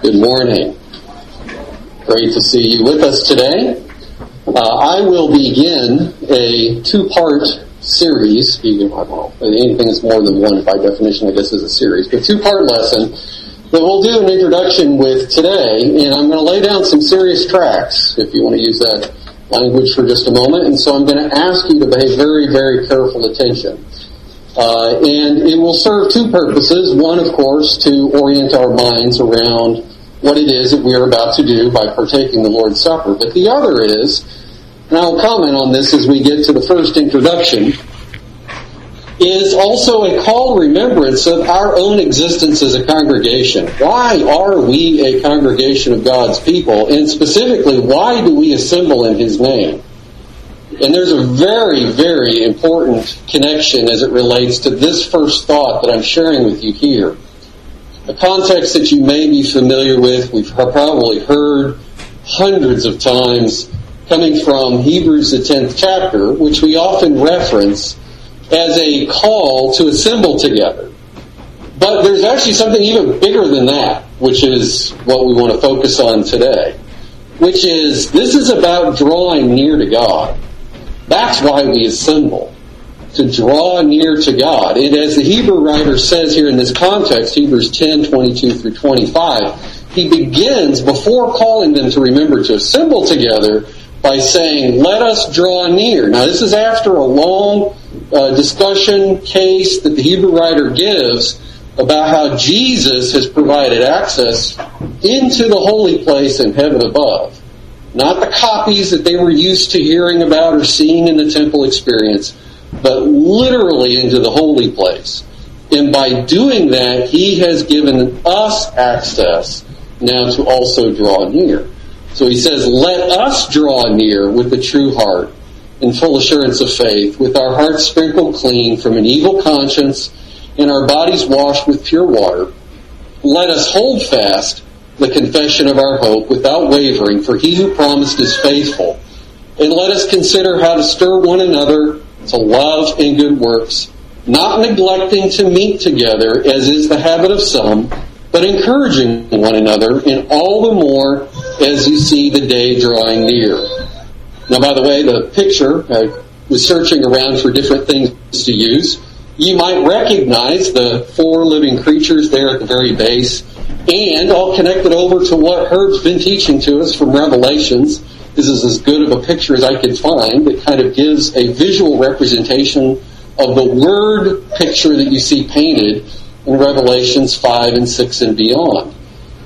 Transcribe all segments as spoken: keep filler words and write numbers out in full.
Good morning. Great to see you with us today. Uh, I will begin a two-part series. Well, anything that's more than one by definition, I guess, is a series. But two-part lesson that we'll do an introduction with today. And I'm going to lay down some serious tracks, if you want to use that language for just a moment. And so I'm going to ask you to pay very, very careful attention. Uh, and it will serve two purposes. One, of course, to orient our minds around what it is that we are about to do by partaking the Lord's Supper. But the other is, and I'll comment on this as we get to the first introduction, is also a call to remembrance of our own existence as a congregation. Why are we a congregation of God's people? And specifically, why do we assemble in His name? And there's a very, very important connection as it relates to this first thought that I'm sharing with you here. A context that you may be familiar with, we've probably heard hundreds of times, coming from Hebrews the tenth chapter, which we often reference as a call to assemble together. But there's actually something even bigger than that, which is what we want to focus on today, which is this is about drawing near to God. That's why we assemble, to draw near to God. And as the Hebrew writer says here in this context, Hebrews ten, twenty-two through twenty-five, he begins, before calling them to remember to assemble together, by saying, let us draw near. Now this is after a long uh, discussion case that the Hebrew writer gives about how Jesus has provided access into the holy place in heaven above. Not the copies that they were used to hearing about or seeing in the temple experience, but literally into the holy place. And by doing that, He has given us access now to also draw near. So He says, let us draw near with a true heart in full assurance of faith, with our hearts sprinkled clean from an evil conscience and our bodies washed with pure water. Let us hold fast the confession of our hope without wavering, for He who promised is faithful. And let us consider how to stir one another to love and good works, not neglecting to meet together, as is the habit of some, but encouraging one another, and all the more as you see the day drawing near. Now, by the way, the picture, I was searching around for different things to use. You might recognize the four living creatures there at the very base. And I'll connect it over to what Herb's been teaching to us from Revelations. This is as good of a picture as I could find that kind of gives a visual representation of the word picture that you see painted in Revelations five and six and beyond.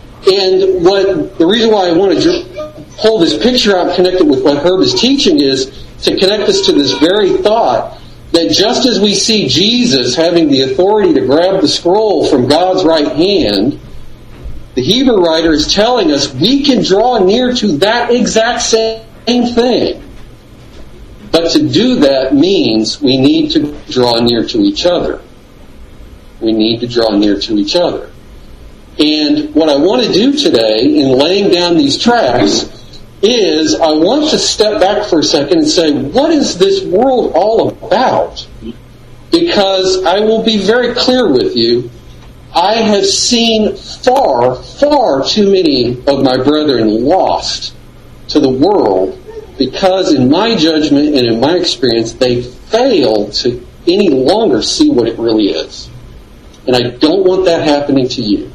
And what the reason why I want to pull this picture out and connect it with what Herb is teaching is to connect us to this very thought that just as we see Jesus having the authority to grab the scroll from God's right hand, the Hebrew writer is telling us we can draw near to that exact same thing. But to do that means we need to draw near to each other. We need to draw near to each other. And what I want to do today in laying down these tracks is I want to step back for a second and say, what is this world all about? Because I will be very clear with you, I have seen far, far too many of my brethren lost to the world because in my judgment and in my experience, they fail to any longer see what it really is. And I don't want that happening to you.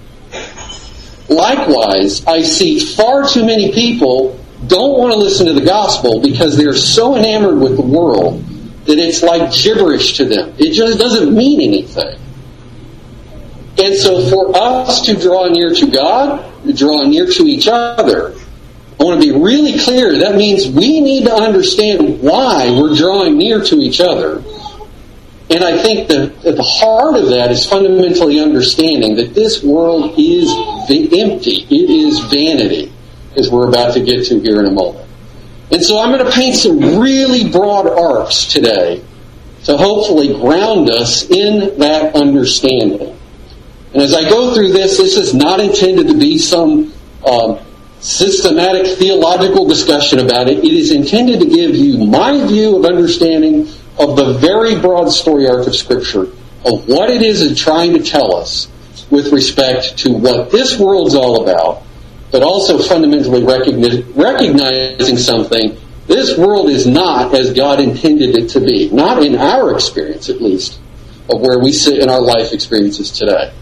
Likewise, I see far too many people don't want to listen to the gospel because they're so enamored with the world that it's like gibberish to them. It just doesn't mean anything. And so for us to draw near to God, to draw near to each other, I want to be really clear. That means we need to understand why we're drawing near to each other. And I think that at the heart of that is fundamentally understanding that this world is empty. It is vanity, as we're about to get to here in a moment. And so I'm going to paint some really broad arcs today to hopefully ground us in that understanding. And as I go through this, this is not intended to be some um, systematic theological discussion about it. It is intended to give you my view of understanding of the very broad story arc of Scripture, of what it is it's trying to tell us with respect to what this world's all about, but also fundamentally recogni- recognizing something. This world is not as God intended it to be, not in our experience at least, of where we sit in our life experiences today.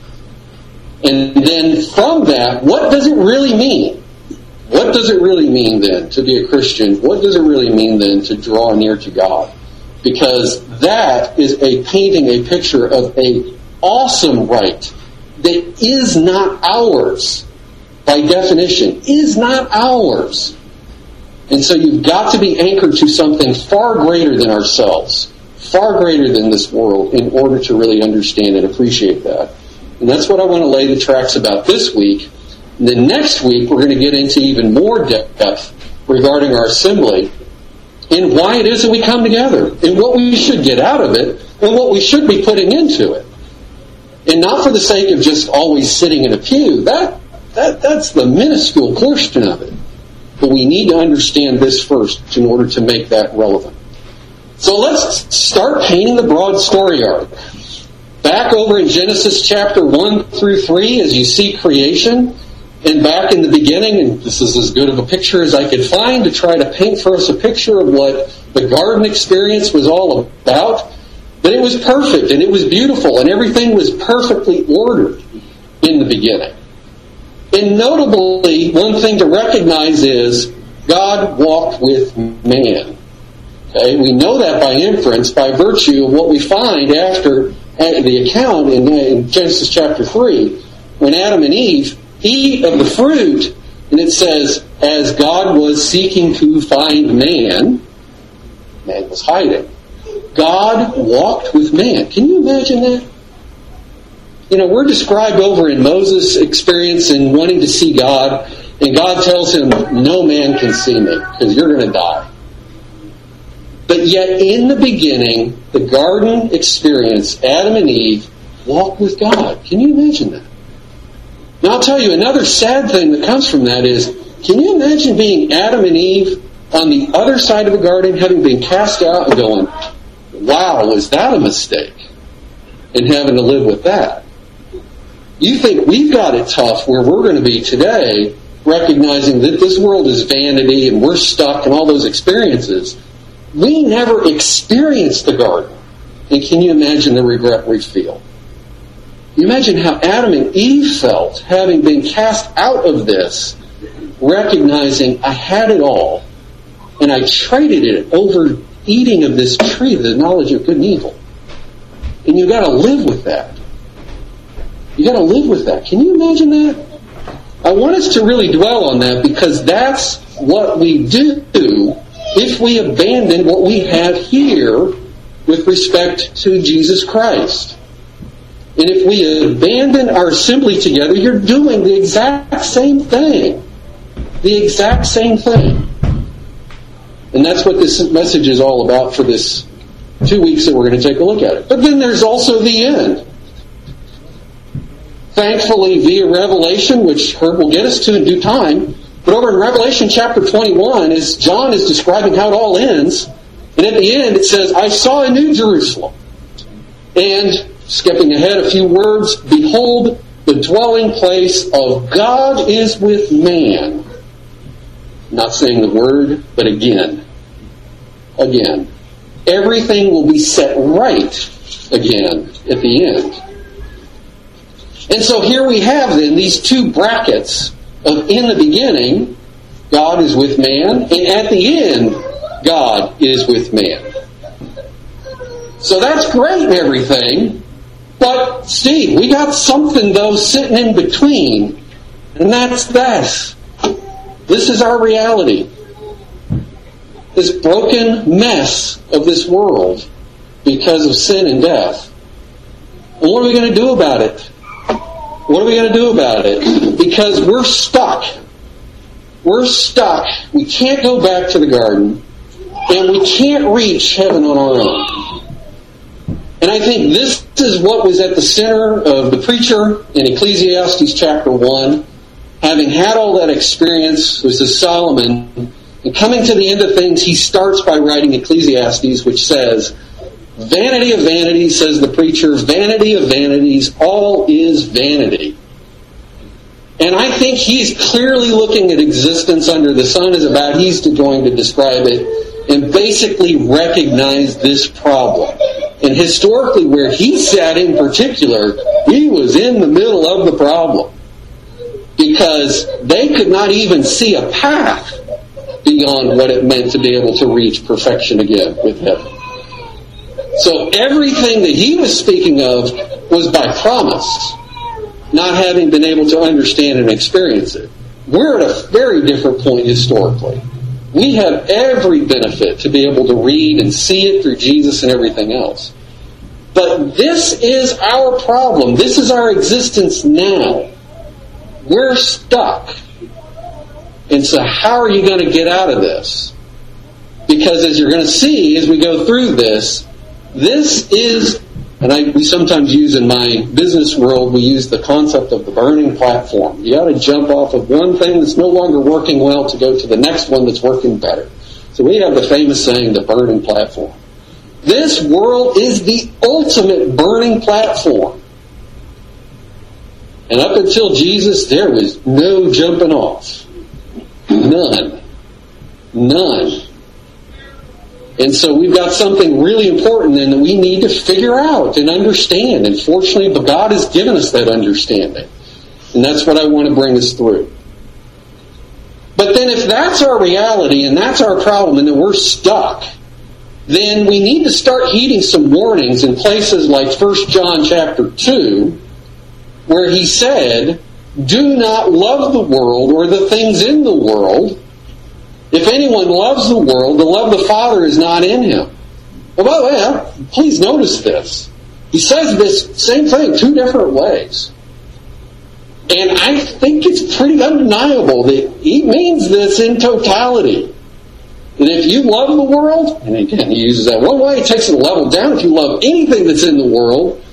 And then from that, what does it really mean? What does it really mean then to be a Christian? What does it really mean then to draw near to God? Because that is a painting, a picture of a awesome right that is not ours. By definition, is not ours. And so you've got to be anchored to something far greater than ourselves, far greater than this world, in order to really understand and appreciate that. And that's what I want to lay the tracks about this week. And then next week, we're going to get into even more depth regarding our assembly and why it is that we come together and what we should get out of it and what we should be putting into it. And not for the sake of just always sitting in a pew. That, that that's the minuscule portion of it. But we need to understand this first in order to make that relevant. So let's start painting the broad story arc. Back over in Genesis chapter one through three, as you see creation, and back in the beginning, and this is as good of a picture as I could find to try to paint for us a picture of what the garden experience was all about, but it was perfect, and it was beautiful, and everything was perfectly ordered in the beginning. And notably, one thing to recognize is God walked with man. Okay? We know that by inference, by virtue of what we find after the account in, in Genesis chapter three, when Adam and Eve eat of the fruit, and it says, as God was seeking to find man, man was hiding. God walked with man. Can you imagine that? You know, we're described over in Moses' experience in wanting to see God, and God tells him, no man can see me, because you're going to die. But yet, in the beginning, the garden experience, Adam and Eve walked with God. Can you imagine that? Now, I'll tell you, another sad thing that comes from that is, can you imagine being Adam and Eve on the other side of a garden, having been cast out and going, wow, was that a mistake? And having to live with that. You think we've got it tough where we're going to be today, recognizing that this world is vanity and we're stuck in all those experiences. We never experienced the garden. And can you imagine the regret we feel? You imagine how Adam and Eve felt having been cast out of this, recognizing I had it all, and I traded it over eating of this tree, the knowledge of good and evil. And you've got to live with that. You've got to live with that. Can you imagine that? I want us to really dwell on that, because that's what we do if we abandon what we have here with respect to Jesus Christ. And if we abandon our assembly together, you're doing the exact same thing. The exact same thing. And that's what this message is all about for this two weeks that we're going to take a look at it. But then there's also the end. Thankfully, via Revelation, which Herb will get us to in due time, but over in Revelation chapter twenty-one, as John is describing how it all ends, and at the end it says, I saw a new Jerusalem. And skipping ahead a few words, behold, the dwelling place of God is with man. Not saying the word, but again. Again. Everything will be set right again at the end. And so here we have then these two brackets of in the beginning, God is with man, and at the end, God is with man. So that's great and everything. But, Steve, we got something, though, sitting in between. And that's this. This is our reality. This broken mess of this world because of sin and death. And what are we going to do about it? What are we going to do about it? Because we're stuck. We're stuck. We can't go back to the garden. And we can't reach heaven on our own. And I think this is what was at the center of the preacher in Ecclesiastes chapter one. Having had all that experience, this is Solomon, and coming to the end of things, he starts by writing Ecclesiastes, which says, Vanity of vanities, says the preacher, vanity of vanities, all is vanity. And I think he's clearly looking at existence under the sun as about he's going to describe it and basically recognize this problem. And historically, where he sat in particular, he was in the middle of the problem. Because they could not even see a path beyond what it meant to be able to reach perfection again with heaven. So everything that he was speaking of was by promise, not having been able to understand and experience it. We're at a very different point historically. We have every benefit to be able to read and see it through Jesus and everything else. But this is our problem. This is our existence now. We're stuck. And so how are you going to get out of this? Because as you're going to see as we go through this, this is, and I, we sometimes use in my business world, we use the concept of the burning platform. You got to jump off of one thing that's no longer working well to go to the next one that's working better. So we have the famous saying, the burning platform. This world is the ultimate burning platform. And up until Jesus, there was no jumping off. None. None. And so we've got something really important then that we need to figure out and understand. And fortunately, but God has given us that understanding. And that's what I want to bring us through. But then if that's our reality and that's our problem and that we're stuck, then we need to start heeding some warnings in places like First John chapter two, where he said, do not love the world or the things in the world. If anyone loves the world, the love of the Father is not in him. Well, by the way, please notice this. He says this same thing two different ways. And I think it's pretty undeniable that he means this in totality. That if you love the world, and again he uses that one way, he takes it a level down. If you love anything that's in the world,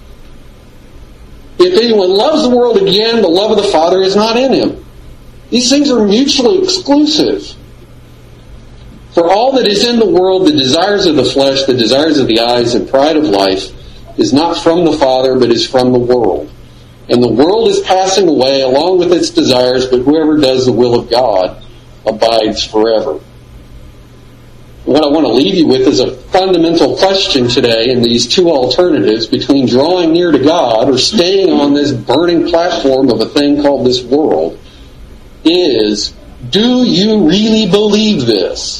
if anyone loves the world again, the love of the Father is not in him. These things are mutually exclusive. For all that is in the world, the desires of the flesh, the desires of the eyes, and pride of life, is not from the Father, but is from the world. And the world is passing away along with its desires, but whoever does the will of God abides forever. What I want to leave you with is a fundamental question today in these two alternatives between drawing near to God or staying on this burning platform of a thing called this world is, do you really believe this?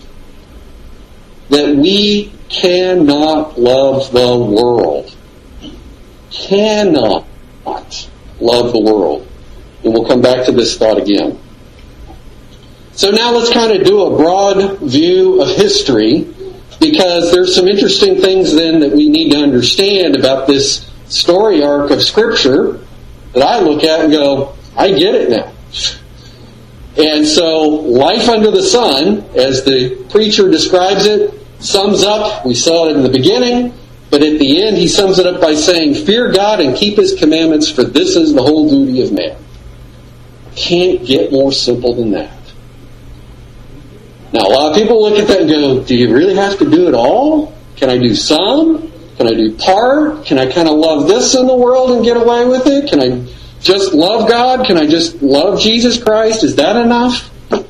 That we cannot love the world. Cannot love the world. And we'll come back to this thought again. So now let's kind of do a broad view of history, because there's some interesting things then that we need to understand about this story arc of Scripture that I look at and go, I get it now. And so life under the sun, as the preacher describes it, sums up, we saw it in the beginning, but at the end he sums it up by saying, fear God and keep his commandments, for this is the whole duty of man. Can't get more simple than that. Now, a lot of people look at that and go, do you really have to do it all? Can I do some? Can I do part? Can I kind of love this in the world and get away with it? Can I just love God? Can I just love Jesus Christ? Is that enough?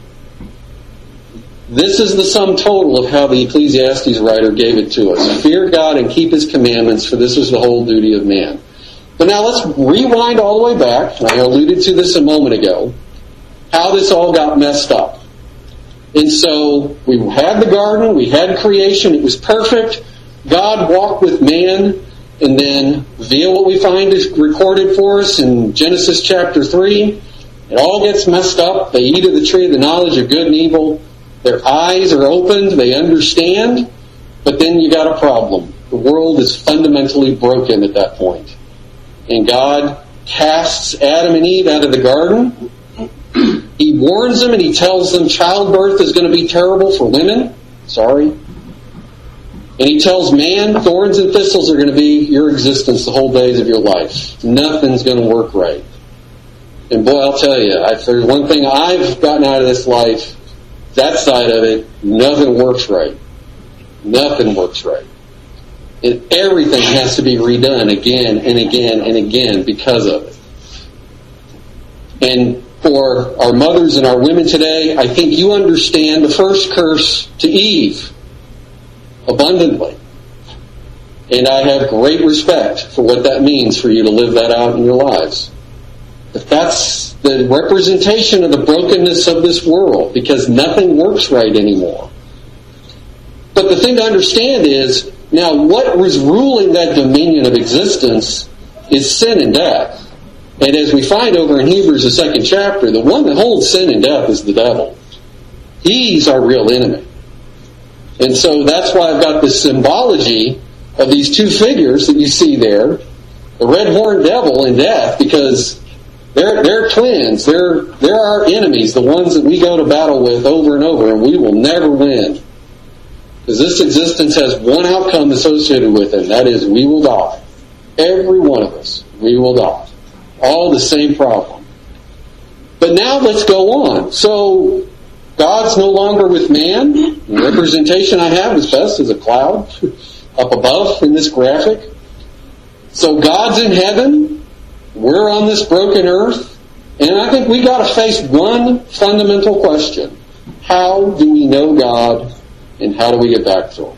This is the sum total of how the Ecclesiastes writer gave it to us. Fear God and keep his commandments, for this is the whole duty of man. But now let's rewind all the way back, and I alluded to this a moment ago, how this all got messed up. And so we had the garden, we had creation, it was perfect. God walked with man, and then via what we find is recorded for us in Genesis chapter three, it all gets messed up. They eat of the tree of the knowledge of good and evil. Their eyes are opened, they understand, but then you got a problem. The world is fundamentally broken at that point. And God casts Adam and Eve out of the garden. He warns them and he tells them childbirth is going to be terrible for women. Sorry. And he tells man thorns and thistles are going to be your existence the whole days of your life. Nothing's going to work right. And boy, I'll tell you, if there's one thing I've gotten out of this life, that side of it, nothing works right. Nothing works right. And everything has to be redone again and again and again because of it. And for our mothers and our women today, I think you understand the first curse to Eve abundantly. And I have great respect for what that means for you to live that out in your lives. But that's the representation of the brokenness of this world, because nothing works right anymore. But the thing to understand is, now what was ruling that dominion of existence is sin and death. And as we find over in Hebrews, the second chapter, the one that holds sin and death is the devil. He's our real enemy. And so that's why I've got this symbology of these two figures that you see there, the red-horned devil and death, because they're, they're twins. They're, they're our enemies, the ones that we go to battle with over and over, and we will never win. Because this existence has one outcome associated with it, and that is we will die. Every one of us, we will die. All the same problem. But now let's go on. So, God's no longer with man. The representation I have is best as a cloud up above in this graphic. So God's in heaven. We're on this broken earth. And I think we got to face one fundamental question. How do we know God, and how do we get back to Him?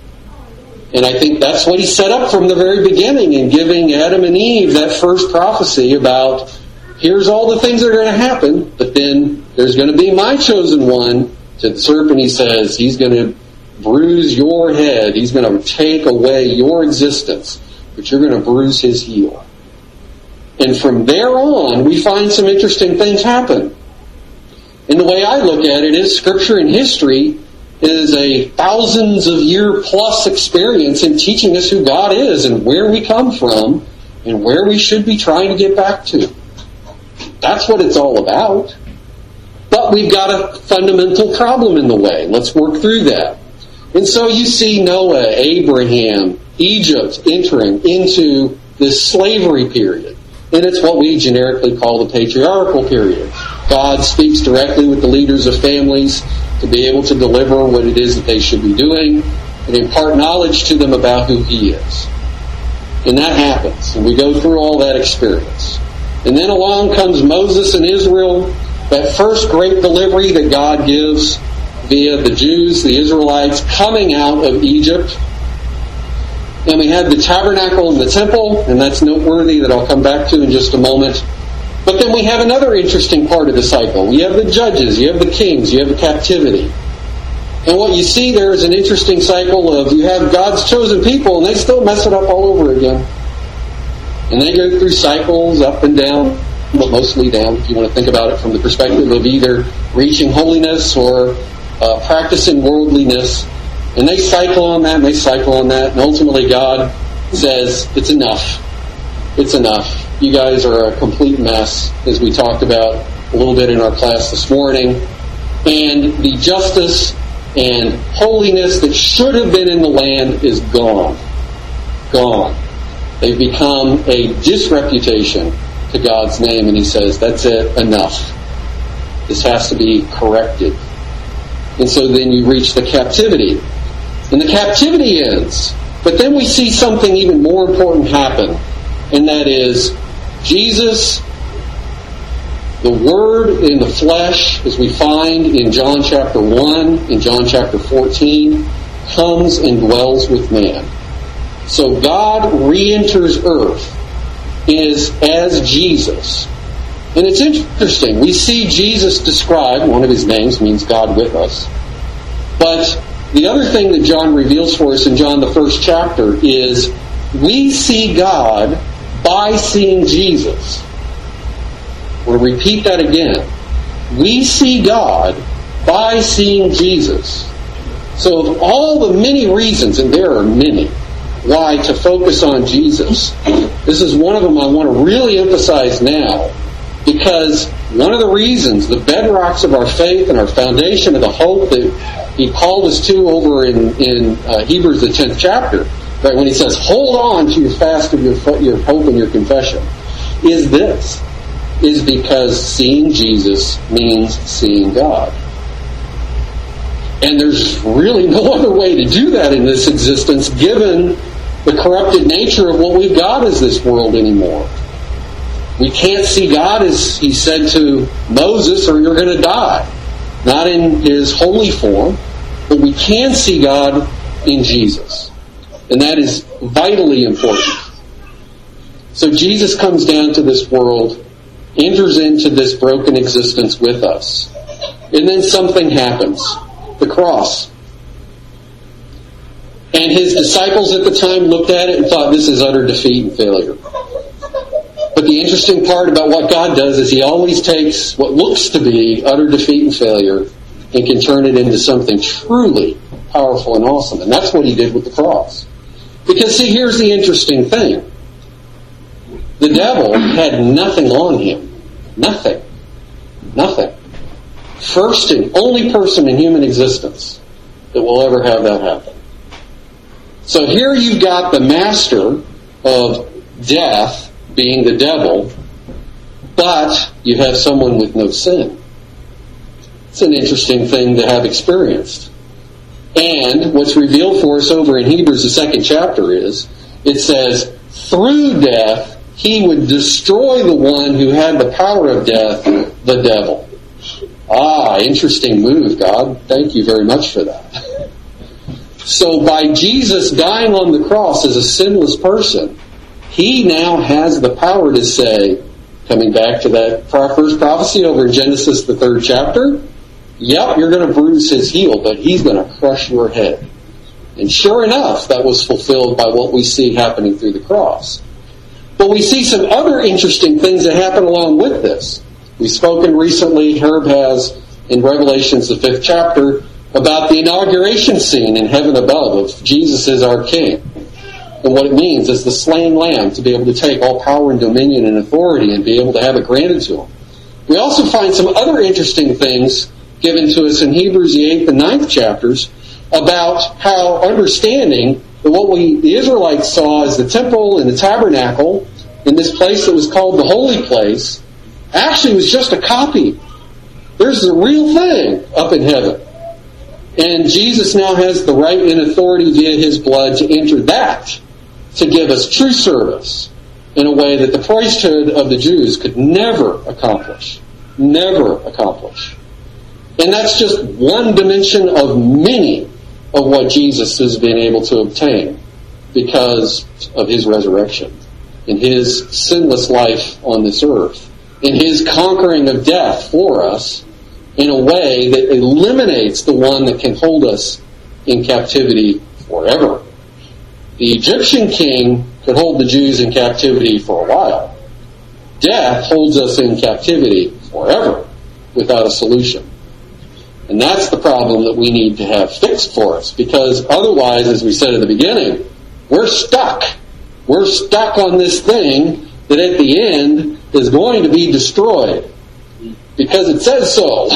And I think that's what He set up from the very beginning in giving Adam and Eve that first prophecy about, here's all the things that are going to happen, but then there's going to be my chosen one. To the serpent He says, he's going to bruise your head. He's going to take away your existence, but you're going to bruise his heel. And from there on, we find some interesting things happen. And the way I look at it is, Scripture and history is a thousands of year plus experience in teaching us who God is and where we come from and where we should be trying to get back to. That's what it's all about. But we've got a fundamental problem in the way. Let's work through that. And so you see Noah, Abraham, Egypt entering into this slavery period. And it's what we generically call the patriarchal period. God speaks directly with the leaders of families to be able to deliver what it is that they should be doing and impart knowledge to them about who He is. And that happens. And we go through all that experience. And then along comes Moses and Israel, that first great delivery that God gives via the Jews, the Israelites, coming out of Egypt. And we have the tabernacle and the temple, and that's noteworthy that I'll come back to in just a moment. But then we have another interesting part of the cycle. You have the judges, you have the kings, you have the captivity. And what you see there is an interesting cycle of you have God's chosen people, and they still mess it up all over again. And they go through cycles up and down, but mostly down, if you want to think about it from the perspective of either reaching holiness or uh, practicing worldliness. And they cycle on that, and they cycle on that, and ultimately God says, it's enough. It's enough. You guys are a complete mess, as we talked about a little bit in our class this morning. And the justice and holiness that should have been in the land is gone. Gone. They've become a disreputation to God's name, and He says, that's it, enough. This has to be corrected. And so then you reach the captivity. And the captivity ends. But then we see something even more important happen. And that is, Jesus, the Word in the flesh, as we find in John chapter one, in John chapter fourteen, comes and dwells with man. So God re-enters earth is as Jesus. And it's interesting. We see Jesus described, one of His names means God with us. But the other thing that John reveals for us in John the first chapter is we see God by seeing Jesus. We'll repeat that again. We see God by seeing Jesus. So of all the many reasons, and there are many, why to focus on Jesus, this is one of them I want to really emphasize now, because one of the reasons, the bedrocks of our faith and our foundation of the hope that He called us to over in, in uh, Hebrews the tenth chapter, right, when He says, hold on to your fast of your, your hope and your confession, is this, is because seeing Jesus means seeing God. And there's really no other way to do that in this existence, given the corrupted nature of what we've got as this world anymore. We can't see God, as he said to Moses, or you're going to die. Not in his holy form, but we can see God in Jesus. And that is vitally important. So Jesus comes down to this world, enters into this broken existence with us. And then something happens. The cross. And his disciples at the time looked at it and thought, this is utter defeat and failure. But the interesting part about what God does is he always takes what looks to be utter defeat and failure and can turn it into something truly powerful and awesome. And that's what he did with the cross. Because see, here's the interesting thing. The devil had nothing on him. Nothing. Nothing. First and only person in human existence that will ever have that happen. So here you've got the master of death being the devil, but you have someone with no sin. It's an interesting thing to have experienced. And what's revealed for us over in Hebrews, the second chapter, is it says, through death, he would destroy the one who had the power of death, the devil. Ah, interesting move, God. Thank you very much for that. So by Jesus dying on the cross as a sinless person, he now has the power to say, coming back to that first prophecy over in Genesis, the third chapter, yep, you're going to bruise his heel, but he's going to crush your head. And sure enough, that was fulfilled by what we see happening through the cross. But we see some other interesting things that happen along with this. We've spoken recently, Herb has, in Revelations, the fifth chapter, about the inauguration scene in heaven above of Jesus as our King. And what it means is the slain lamb to be able to take all power and dominion and authority and be able to have it granted to him. We also find some other interesting things given to us in Hebrews, the eighth and ninth chapters, about how understanding that what we, the Israelites, saw as the temple and the tabernacle in this place that was called the holy place actually was just a copy. There's the real thing up in heaven. And Jesus now has the right and authority via his blood to enter that, to give us true service in a way that the priesthood of the Jews could never accomplish. Never accomplish. And that's just one dimension of many of what Jesus has been able to obtain because of his resurrection, in his sinless life on this earth, in his conquering of death for us in a way that eliminates the one that can hold us in captivity forever. The Egyptian king could hold the Jews in captivity for a while. Death holds us in captivity forever without a solution. And that's the problem that we need to have fixed for us, because otherwise, as we said at the beginning, we're stuck. We're stuck on this thing that at the end is going to be destroyed because it says so.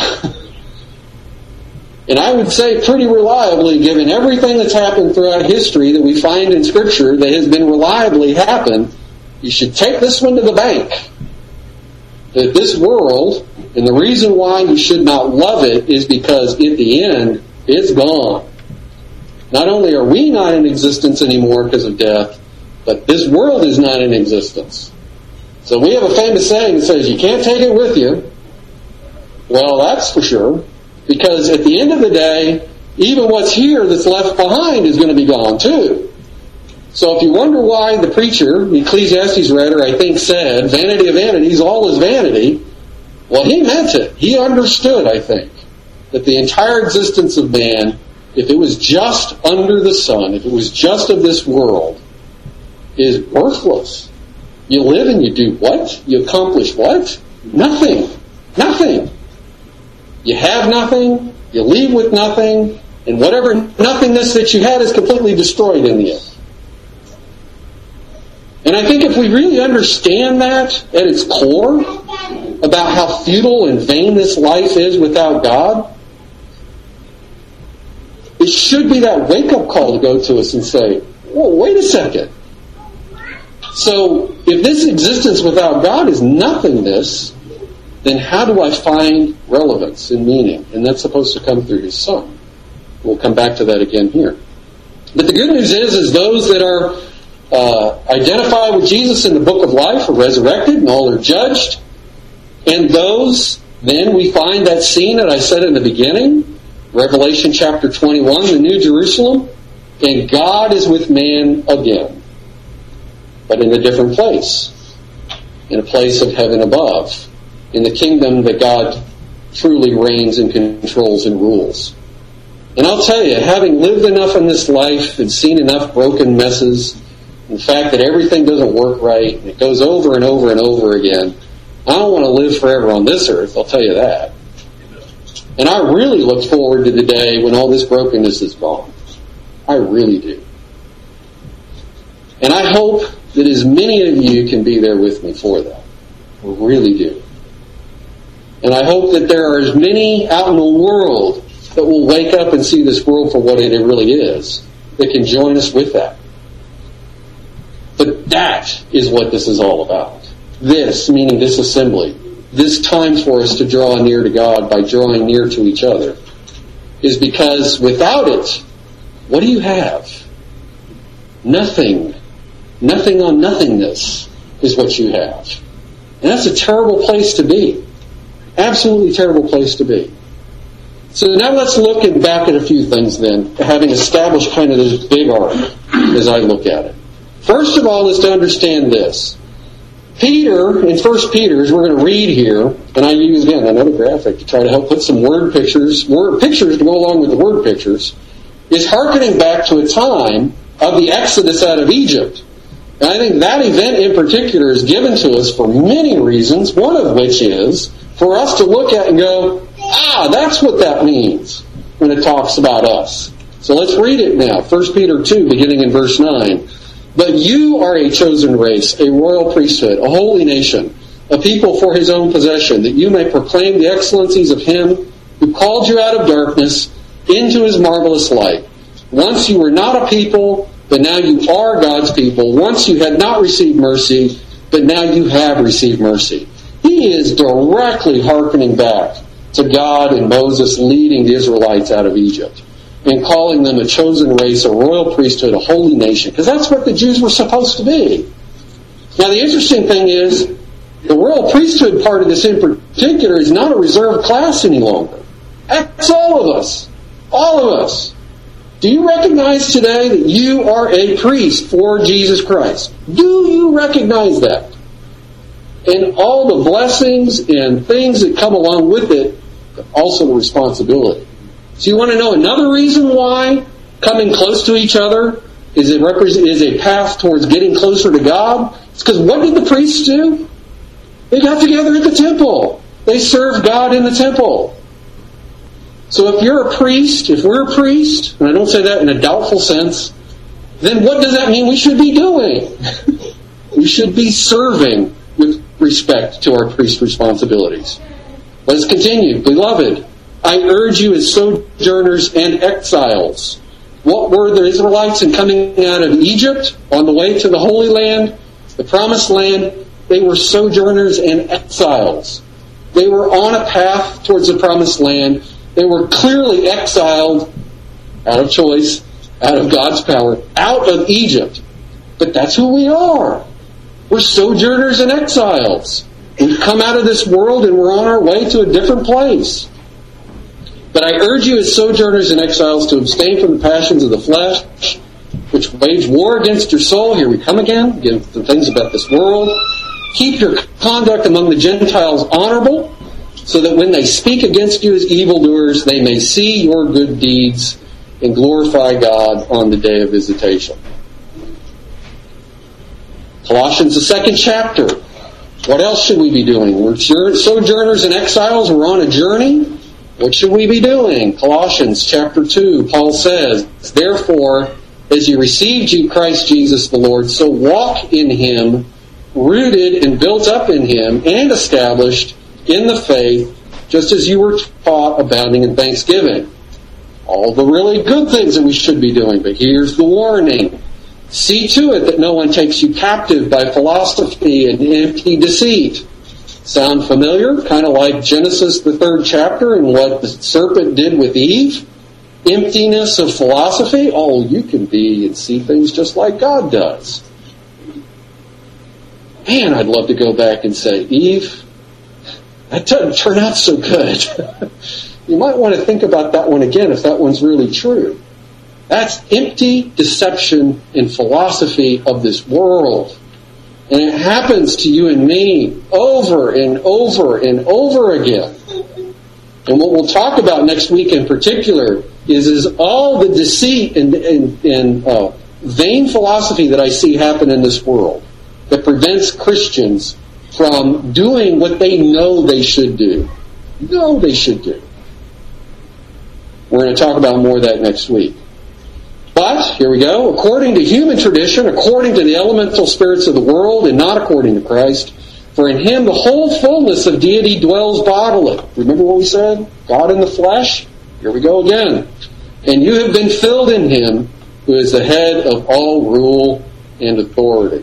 And I would say pretty reliably, given everything that's happened throughout history that we find in Scripture that has been reliably happened, you should take this one to the bank. That this world, and the reason why you should not love it is because at the end, it's gone. Not only are we not in existence anymore because of death, but this world is not in existence. So we have a famous saying that says, you can't take it with you. Well, that's for sure. Because at the end of the day, even what's here that's left behind is going to be gone too. So if you wonder why the preacher, the Ecclesiastes writer, I think said, vanity of vanities, all is vanity, well, he meant it. He understood, I think, that the entire existence of man, if it was just under the sun, if it was just of this world, is worthless. You live and you do what? You accomplish what? Nothing. Nothing. You have nothing, you leave with nothing, and whatever nothingness that you had is completely destroyed in the end. And I think if we really understand that at its core, about how futile and vain this life is without God, it should be that wake-up call to go to us and say, whoa, wait a second. So, if this existence without God is nothingness, then how do I find relevance and meaning? And that's supposed to come through his Son. We'll come back to that again here. But the good news is, is those that are uh, identify with Jesus in the book of life are resurrected and all are judged. And those, then we find that scene that I said in the beginning, Revelation chapter twenty-one, the New Jerusalem, and God is with man again, but in a different place, in a place of heaven above, in the kingdom that God truly reigns and controls and rules. And I'll tell you, having lived enough in this life and seen enough broken messes, and the fact that everything doesn't work right, and it goes over and over and over again, I don't want to live forever on this earth, I'll tell you that. And I really look forward to the day when all this brokenness is gone. I really do. And I hope that as many of you can be there with me for that. I really do. And I hope that there are as many out in the world that will wake up and see this world for what it really is, that can join us with that. But that is what this is all about. This, meaning this assembly, this time for us to draw near to God by drawing near to each other, is because without it, what do you have? Nothing. Nothing on nothingness is what you have. And that's a terrible place to be. Absolutely terrible place to be. So now let's look at, back at a few things then, having established kind of this big arc as I look at it. First of all is to understand this. Peter, in First Peter, as we're going to read here, and I use, again, another graphic to try to help put some word pictures, word pictures to go along with the word pictures, is hearkening back to a time of the Exodus out of Egypt. And I think that event in particular is given to us for many reasons, one of which is for us to look at and go, ah, that's what that means when it talks about us. So let's read it now. First Peter two, beginning in verse nine. But you are a chosen race, a royal priesthood, a holy nation, a people for his own possession, that you may proclaim the excellencies of him who called you out of darkness into his marvelous light. Once you were not a people, but now you are God's people. Once you had not received mercy, but now you have received mercy. He is directly hearkening back to God and Moses leading the Israelites out of Egypt and calling them a chosen race, a royal priesthood, a holy nation, because that's what the Jews were supposed to be. Now the interesting thing is, the royal priesthood part of this in particular is not a reserved class any longer. That's all of us. All of us. Do you recognize today that you are a priest for Jesus Christ? Do you recognize that? And all the blessings and things that come along with it, but also the responsibility. So you want to know another reason why coming close to each other is a, represent, is a path towards getting closer to God? It's because what did the priests do? They got together at the temple. They served God in the temple. So if you're a priest, if we're a priest, and I don't say that in a doubtful sense, then what does that mean we should be doing? We should be serving with respect to our priest responsibilities. Let's continue. Beloved, I urge you as sojourners and exiles. What were the Israelites in coming out of Egypt on the way to the Holy Land, the Promised Land? They were sojourners and exiles. They were on a path towards the Promised Land. They were clearly exiled, out of choice, out of God's power, out of Egypt. But that's who we are. We're sojourners and exiles. We've come out of this world and we're on our way to a different place. But I urge you as sojourners and exiles to abstain from the passions of the flesh, which wage war against your soul. Here we come again, against the things about this world. Keep your conduct among the Gentiles honorable, so that when they speak against you as evildoers, they may see your good deeds and glorify God on the day of visitation. Colossians, the second chapter. What else should we be doing? We're sojourners and exiles. We're on a journey. What should we be doing? Colossians chapter two, Paul says, therefore, as you received you Christ Jesus the Lord, so walk in him, rooted and built up in him, and established in the faith, just as you were taught, abounding in thanksgiving. All the really good things that we should be doing, but here's the warning. See to it that no one takes you captive by philosophy and empty deceit. Sound familiar? Kind of like Genesis, the third chapter, and what the serpent did with Eve? Emptiness of philosophy? Oh, you can be and see things just like God does. man, I'd love to go back and say, Eve, that doesn't turn out so good. You might want to think about that one again if that one's really true. That's empty deception and philosophy of this world. And it happens to you and me over and over and over again. And what we'll talk about next week in particular is, is all the deceit and, and, and uh, vain philosophy that I see happen in this world that prevents Christians from doing what they know they should do. Know they should do. We're going to talk about more of that next week. But, here we go, according to human tradition, according to the elemental spirits of the world, and not according to Christ, for in Him the whole fullness of deity dwells bodily. Remember what we said? God in the flesh? Here we go again. And you have been filled in Him, who is the head of all rule and authority.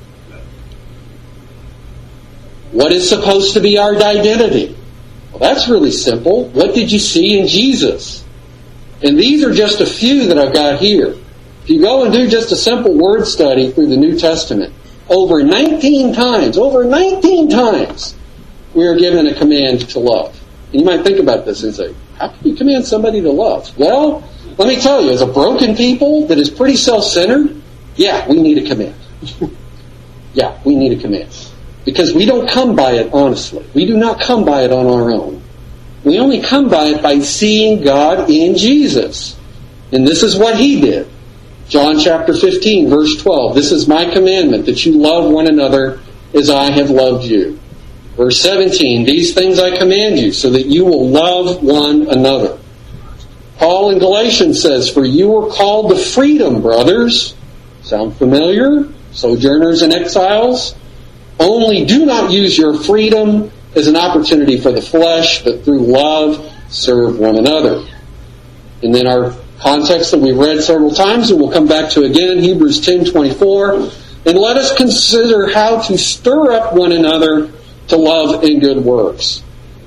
What is supposed to be our identity? Well, that's really simple. What did you see in Jesus? And these are just a few that I've got here. If you go and do just a simple word study through the New Testament, over nineteen times, over nineteen times, we are given a command to love. And you might think about this and say, how can you command somebody to love? Well, let me tell you, as a broken people that is pretty self-centered, yeah, we need a command. Yeah, we need a command. Because we don't come by it honestly. We do not come by it on our own. We only come by it by seeing God in Jesus. And this is what He did. John chapter fifteen, verse twelve. This is my commandment, that you love one another as I have loved you. Verse seventeen. These things I command you, so that you will love one another. Paul in Galatians says, for you were called to freedom, brothers. Sound familiar? Sojourners and exiles. Only do not use your freedom as an opportunity for the flesh, but through love serve one another. And then our context that we've read several times, and we'll come back to again, Hebrews ten twenty-four. And let us consider how to stir up one another to love and good works.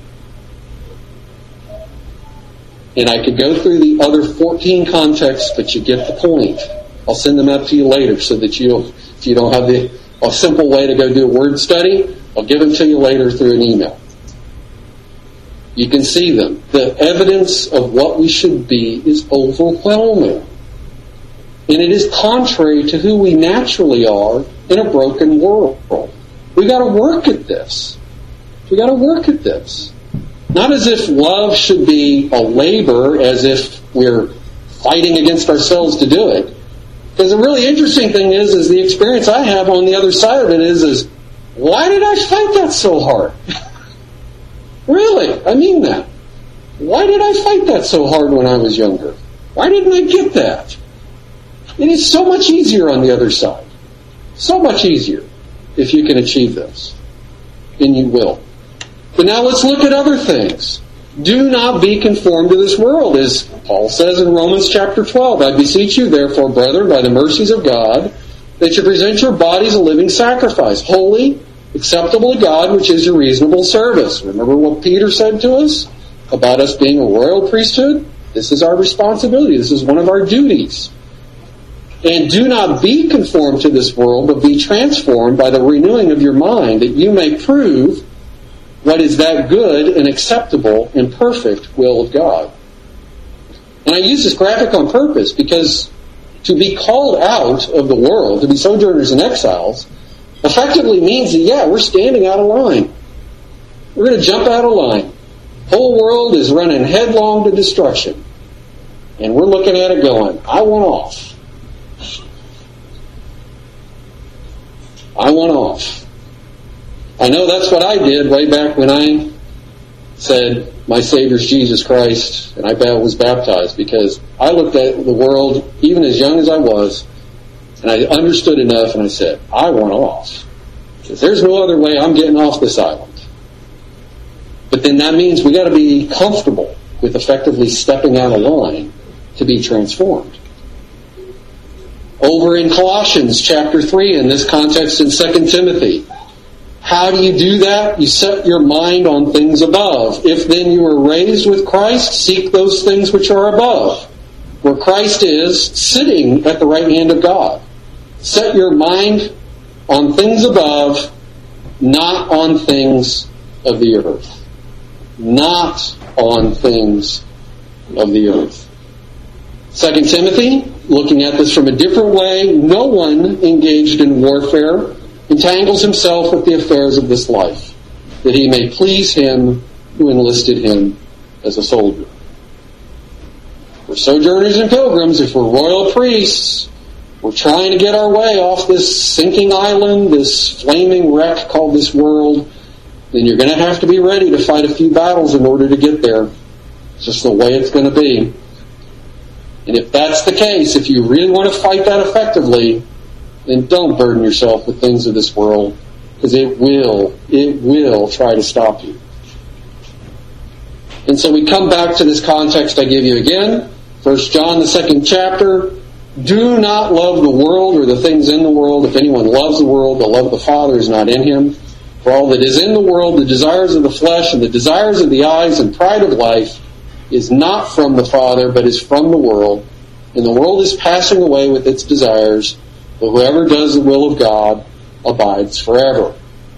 And I could go through the other fourteen contexts, but you get the point. I'll send them out to you later so that you, if you don't have the a simple way to go do a word study, I'll give them to you later through an email. You can see them. The evidence of what we should be is overwhelming. And it is contrary to who we naturally are in a broken world. We've got to work at this. We've got to work at this. Not as if love should be a labor, as if we're fighting against ourselves to do it. Because the really interesting thing is, is the experience I have on the other side of it is, is why did I fight that so hard? Really, I mean that. Why did I fight that so hard when I was younger? Why didn't I get that? It is so much easier on the other side. So much easier if you can achieve this. And you will. But now let's look at other things. Do not be conformed to this world, as Paul says in Romans chapter twelve. I beseech you, therefore, brethren, by the mercies of God, that you present your bodies a living sacrifice, holy, acceptable to God, which is your reasonable service. Remember what Peter said to us about us being a royal priesthood? This is our responsibility. This is one of our duties. And do not be conformed to this world, but be transformed by the renewing of your mind, that you may prove what is that good and acceptable and perfect will of God. And I use this graphic on purpose because to be called out of the world, to be sojourners and exiles, effectively means that, yeah, we're standing out of line. We're going to jump out of line. The whole world is running headlong to destruction. And we're looking at it going, I want off. I want off. I know that's what I did way back when I said, my Savior's Jesus Christ, and I was baptized, because I looked at the world, even as young as I was, and I understood enough, and I said, I want off. Because there's no other way I'm getting off this island. But then that means we got to be comfortable with effectively stepping out of line to be transformed. Over in Colossians chapter three, in this context in Second Timothy, how do you do that? You set your mind on things above. If then you were raised with Christ, seek those things which are above, where Christ is sitting at the right hand of God. Set your mind on things above, not on things of the earth. Not on things of the earth. Second Timothy, looking at this from a different way, no one engaged in warfare entangles himself with the affairs of this life, that he may please him who enlisted him as a soldier. We're sojourners and pilgrims. If we're royal priests, we're trying to get our way off this sinking island, this flaming wreck called this world, then you're going to have to be ready to fight a few battles in order to get there. It's just the way it's going to be. And if that's the case, if you really want to fight that effectively, then don't burden yourself with things of this world, because it will, it will try to stop you. And so we come back to this context I gave you again. First John, the second chapter. Do not love the world or the things in the world. If anyone loves the world, the love of the Father is not in him. For all that is in the world, the desires of the flesh and the desires of the eyes and pride of life, is not from the Father, but is from the world. And the world is passing away with its desires, but whoever does the will of God abides forever.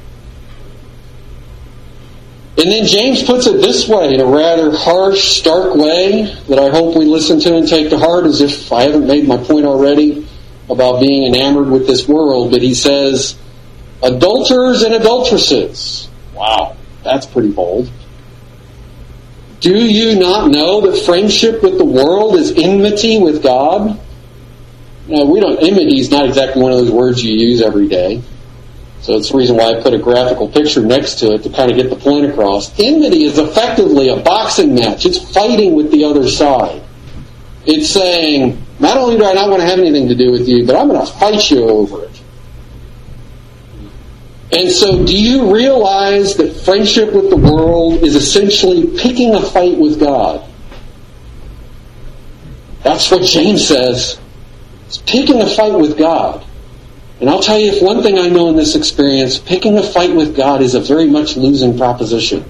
And then James puts it this way, in a rather harsh, stark way, that I hope we listen to and take to heart, as if I haven't made my point already about being enamored with this world. But he says, adulterers and adulteresses. Wow, that's pretty bold. Do you not know that friendship with the world is enmity with God? Now, we don't, enmity is not exactly one of those words you use every day. So it's the reason why I put a graphical picture next to it to kind of get the point across. Enmity is effectively a boxing match. It's fighting with the other side. It's saying, not only do I not want to have anything to do with you, but I'm going to fight you over it. And so do you realize that friendship with the world is essentially picking a fight with God? That's what James says. It's picking a fight with God. And I'll tell you, if one thing I know in this experience, picking a fight with God is a very much losing proposition.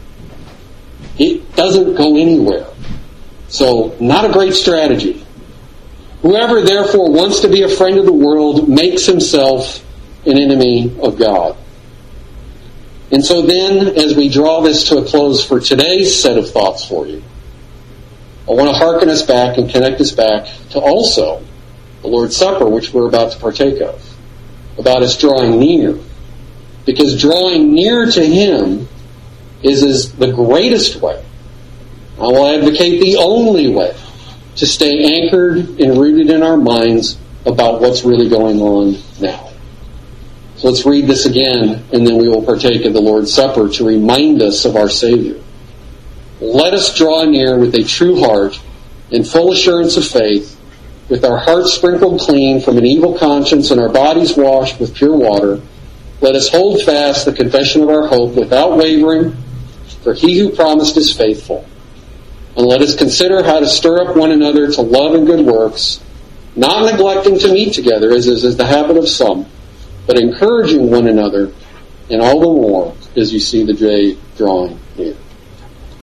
It doesn't go anywhere. So, not a great strategy. Whoever therefore wants to be a friend of the world makes himself an enemy of God. And so then, as we draw this to a close for today's set of thoughts for you, I want to hearken us back and connect us back to also the Lord's Supper, which we're about to partake of, about us drawing near. Because drawing near to Him is, is the greatest way, I will advocate the only way, to stay anchored and rooted in our minds about what's really going on now. So let's read this again, and then we will partake of the Lord's Supper to remind us of our Savior. Let us draw near with a true heart in full assurance of faith, with our hearts sprinkled clean from an evil conscience and our bodies washed with pure water. Let us hold fast the confession of our hope without wavering, for He who promised is faithful. And let us consider how to stir up one another to love and good works, not neglecting to meet together, as is the habit of some, but encouraging one another, and all the more as you see the day drawing near.